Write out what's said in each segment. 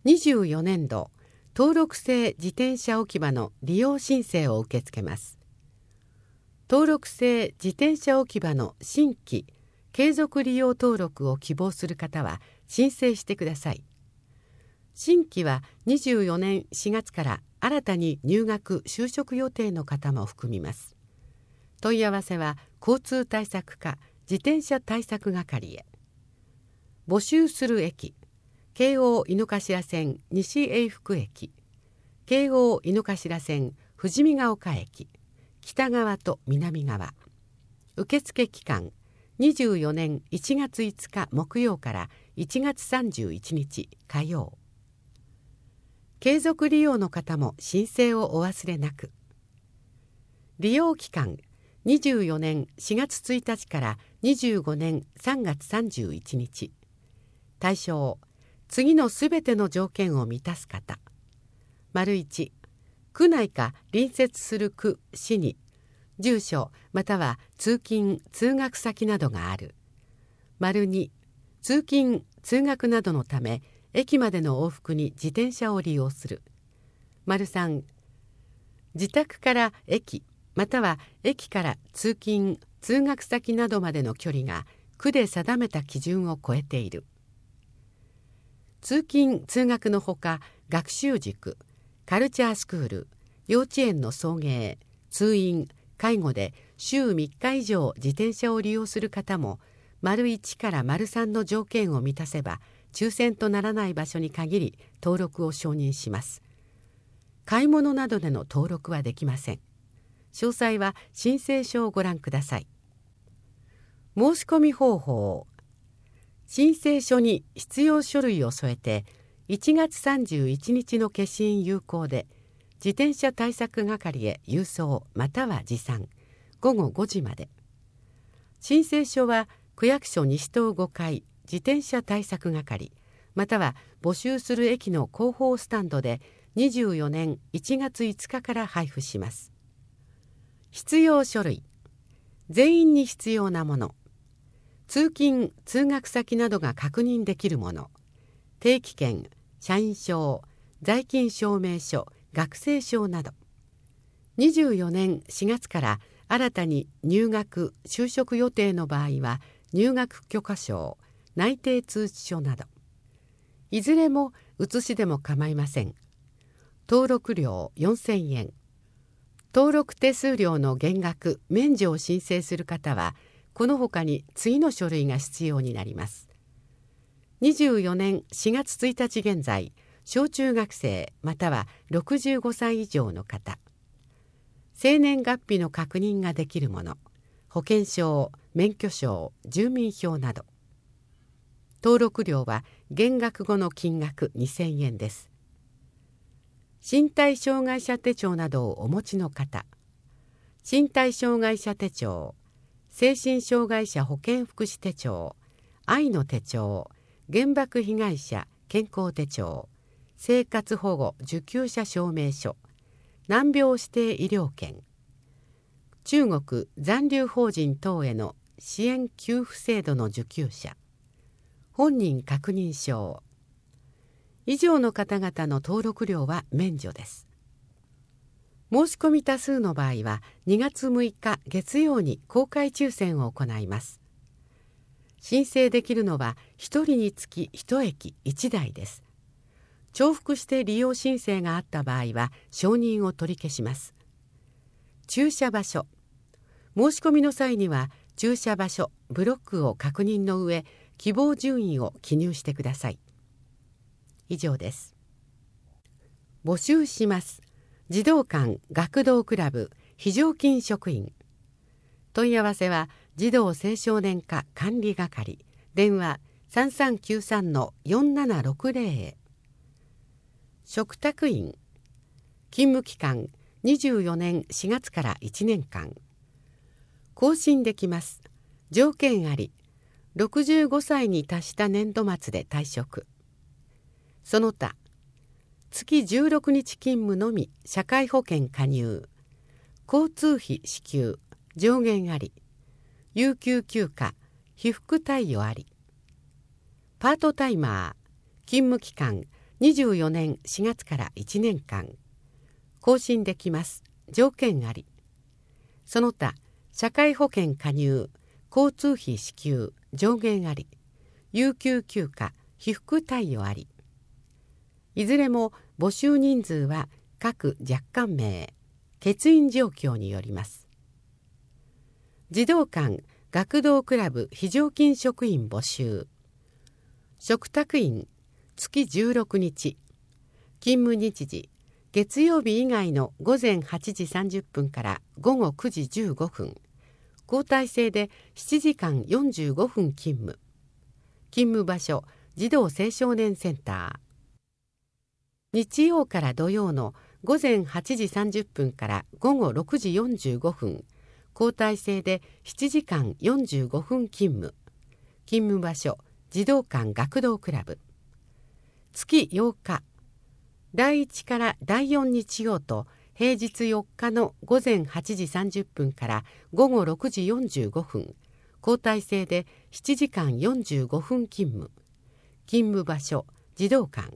24年度登録制自転車置き場の利用申請を受け付けます。登録制自転車置き場の新規継続利用登録を希望する方は申請してください。新規は24年4月から新たに入学・就職予定の方も含みます。問い合わせは交通対策課自転車対策係へ。募集する駅、京王井の頭線西永福駅、京王井の頭線富士見ヶ丘駅、北側と南側。受付期間24年1月5日木曜から1月31日火曜。継続利用の方も申請をお忘れなく。利用期間24年4月1日から25年3月31日。対象、次のすべての条件を満たす方。1、区内か隣接する区・市に住所または通勤・通学先などがある。2、通勤・通学などのため駅までの往復に自転車を利用する。3、自宅から駅または駅から通勤・通学先などまでの距離が区で定めた基準を超えている。通勤・通学のほか学習塾、カルチャースクール、幼稚園の送迎、通院、介護で週3日以上自転車を利用する方も1から3の条件を満たせば抽選とならない場所に限り登録を承認します。買い物などでの登録はできません。詳細は申請書をご覧ください。申し込み方法。申請書に必要書類を添えて1月31日の消印有効で自転車対策係へ郵送または持参午後5時まで。申請書は区役所西棟5階自転車対策係または募集する駅の広報スタンドで24年1月5日から配布します。必要書類。全員に必要なもの。通勤・通学先などが確認できるもの。定期券、社員証、在勤証明書、学生証など。24年4月から新たに入学・就職予定の場合は入学許可証、内定通知書など。いずれも写しでも構いません。登録料4000円。登録手数料の減額・免除を申請する方はこのほかに次の書類が必要になります。24年4月1日現在、小中学生または65歳以上の方。生年月日の確認ができるもの。保険証、免許証、住民票など。登録料は減額後の金額2000円です。身体障害者手帳などをお持ちの方。身体障害者手帳、精神障害者保健福祉手帳、愛の手帳、原爆被害者健康手帳、生活保護受給者証明書、難病指定医療券、中国残留邦人等への支援給付制度の受給者、本人確認証。以上の方々の登録料は免除です。申し込み多数の場合は2月6日月曜に公開抽選を行います。申請できるのは1人につき1駅1台です。重複して利用申請があった場合は承認を取り消します。駐車場所。申し込みの際には駐車場所、ブロックを確認の上、希望順位を記入してください。以上です。募集します。児童館学童クラブ非常勤職員。問い合わせは児童青少年課管理係、電話3393-4760へ。嘱託員。勤務期間24年4月から1年間。更新できます。条件あり。65歳に達した年度末で退職。その他月16日勤務のみ社会保険加入、交通費支給上限あり、有給休暇被服貸与あり。パートタイマー勤務期間 24年4月から1年間更新できます。条件あり。その他社会保険加入、交通費支給、上限あり、有給休暇、被服貸与あり。いずれも募集人数は各若干名、欠員状況によります。児童館学童クラブ非常勤職員募集。嘱託員月16日、勤務日時月曜日以外の午前8時30分から午後9時15分、交代制で7時間45分勤務。勤務場所児童青少年センター。日曜から土曜の午前8時30分から午後6時45分、交代制で7時間45分勤務。勤務場所児童館学童クラブ。月8日、第1から第4日曜と平日4日の午前8時30分から午後6時45分、交代制で7時間45分勤務。勤務場所児童館。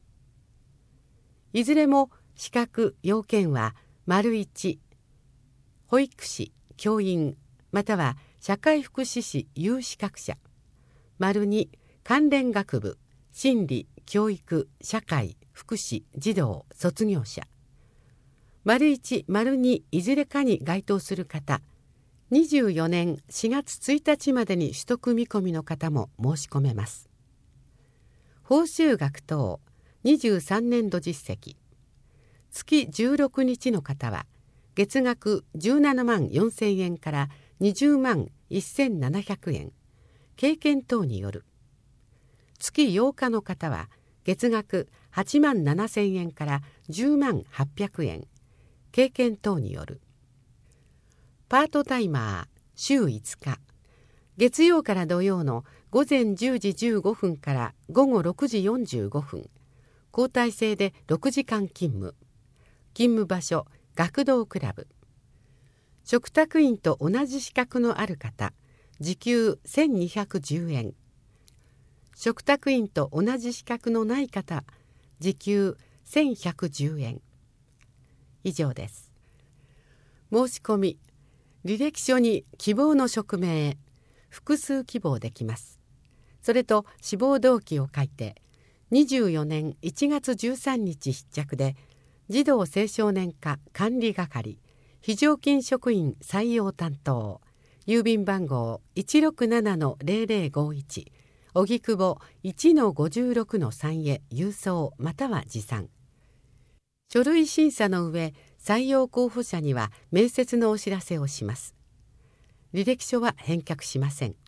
いずれも資格要件は1、保育士、教員または社会福祉士有資格者。2、関連学部、心理、教育、社会、福祉、児童、卒業者。1、2いずれかに該当する方、24年4月1日までに取得見込みの方も申し込めます。報酬額等23年度実績。月16日の方は月額17万4000円から20万1700円、経験等による。月8日の方は月額8万7000円から10万800円、経験等による。パートタイマー週5日、月曜から土曜の午前10時15分から午後6時45分、交代制で6時間勤務。勤務場所学童クラブ。嘱託員と同じ資格のある方、時給1210円。嘱託員と同じ資格のない方、時給1110円。以上です。申し込み、履歴書に希望の職名、複数希望できます。それと志望動機を書いて、24年1月13日必着で、児童青少年課管理係非常勤職員採用担当、郵便番号 167-0051 荻窪 1-56-3 へ郵送または持参。書類審査の上、採用候補者には面接のお知らせをします。履歴書は返却しません。